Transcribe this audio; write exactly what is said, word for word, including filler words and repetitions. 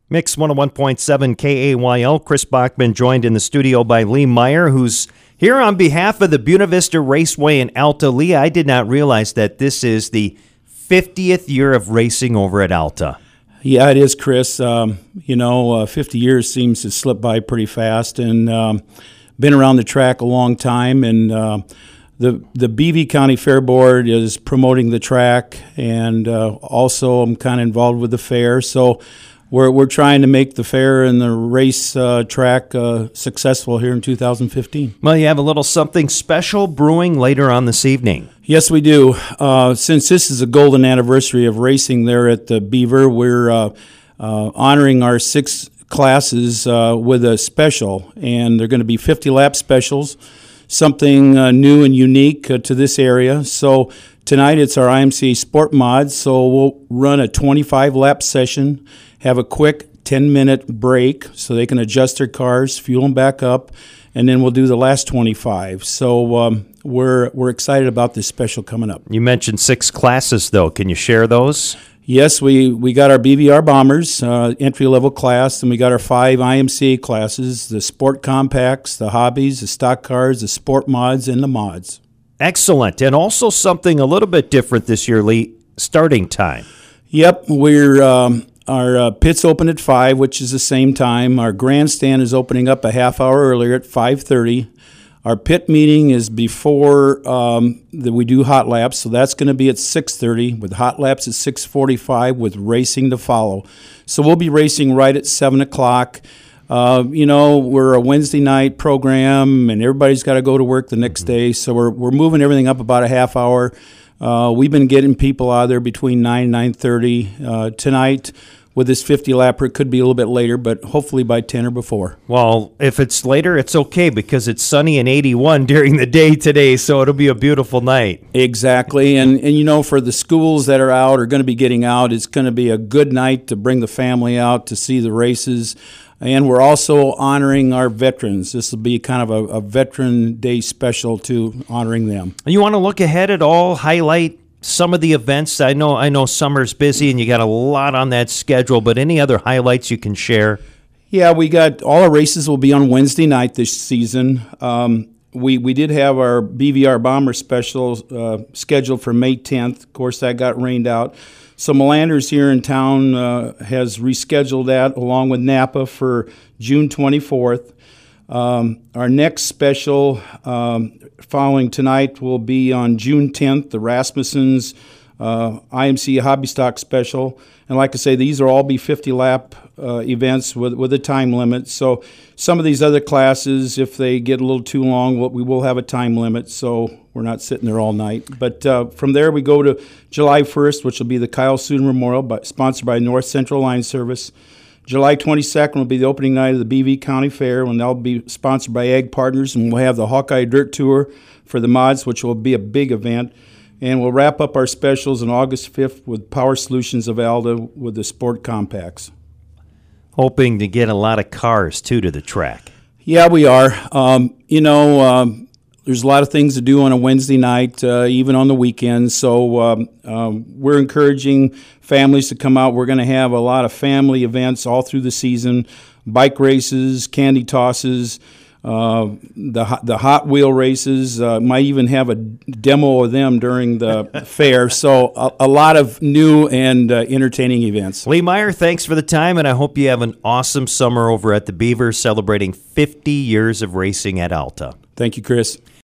Mix one oh one point seven K A Y L. Chris Bachman joined in the studio by Lee Meyer, who's here on behalf of the Buena Vista Raceway in Alta. Lee, I did not realize that this is the fiftieth year of racing over at Alta. Yeah, it is, Chris. Um, you know, uh, fifty years seems to slip by pretty fast, and um, been around the track a long time. And uh, the the B V County Fair Board is promoting the track, and uh, also I'm kind of involved with the fair. So we're we're trying to make the fair and the race uh, track uh, successful here in two thousand fifteen. Well, you have a little something special brewing later on this evening. Yes, we do. Uh, since this is a golden anniversary of racing there at the Beaver, we're uh, uh, honoring our six classes uh, with a special, and they're going to be fifty lap specials, something uh, new and unique uh, to this area. So tonight it's our I M C A Sport Mods, so we'll run a twenty-five lap session, have a quick ten minute break so they can adjust their cars, fuel them back up, and then we'll do the last twenty-five. So um, we're we're excited about this special coming up. You mentioned six classes, though. Can you share those? Yes, we, we got our B V R Bombers, uh, entry-level class, and we got our five I M C A classes, the Sport Compacts, the Hobbies, the Stock Cars, the Sport Mods, and the Mods. Excellent. And also something a little bit different this year, Lee, starting time. Yep, we're um, our uh, pits open at five, which is the same time. Our grandstand is opening up a half hour earlier at five thirty. Our pit meeting is before um, the, we do hot laps, so that's going to be at six thirty, with hot laps at six forty-five, with racing to follow. So we'll be racing right at seven o'clock. Uh, you know, we're a Wednesday night program, and everybody's got to go to work the next day, so we're we're moving everything up about a half hour. Uh, we've been getting people out there between nine and nine thirty. Uh, tonight, with this fifty lapper, it could be a little bit later, but hopefully by ten or before. Well, if it's later, it's okay because it's sunny and eighty-one during the day today, so it'll be a beautiful night. Exactly, and, and you know, for the schools that are out or going to be getting out, it's going to be a good night to bring the family out to see the races. And we're also honoring our veterans. This will be kind of a, a Veteran Day special to honoring them. You want to look ahead at all, highlight some of the events? I know I know summer's busy and you got a lot on that schedule, but any other highlights you can share? Yeah, we got all our races will be on Wednesday night this season. Um, we we did have our B V R Bomber special uh, scheduled for May tenth. Of course, that got rained out. So Melanders here in town uh, has rescheduled that along with Napa for June twenty-fourth. Um, our next special um, following tonight will be on June tenth, the Rasmussens uh, I M C Hobby Stock special. And like I say, these will all be fifty lap uh, events with, with a time limit. So some of these other classes, if they get a little too long, we will have a time limit, so we're not sitting there all night. But uh, from there, we go to July first, which will be the Kyle Suden Memorial, by, sponsored by North Central Line Service. July twenty-second will be the opening night of the B V County Fair, and that'll be sponsored by Ag Partners, and we'll have the Hawkeye Dirt Tour for the mods, which will be a big event. And we'll wrap up our specials on August fifth with Power Solutions of Alda with the Sport Compacts. Hoping to get a lot of cars, too, to the track. Yeah, we are. Um, you know, um, there's a lot of things to do on a Wednesday night, uh, even on the weekends. So um, um, we're encouraging families to come out. We're going to have a lot of family events all through the season, bike races, candy tosses, uh, the the Hot Wheel races. Uh, might even have a demo of them during the fair. So a, a lot of new and uh, entertaining events. Lee Meyer, thanks for the time, and I hope you have an awesome summer over at the Beaver, celebrating fifty years of racing at Alta. Thank you, Chris.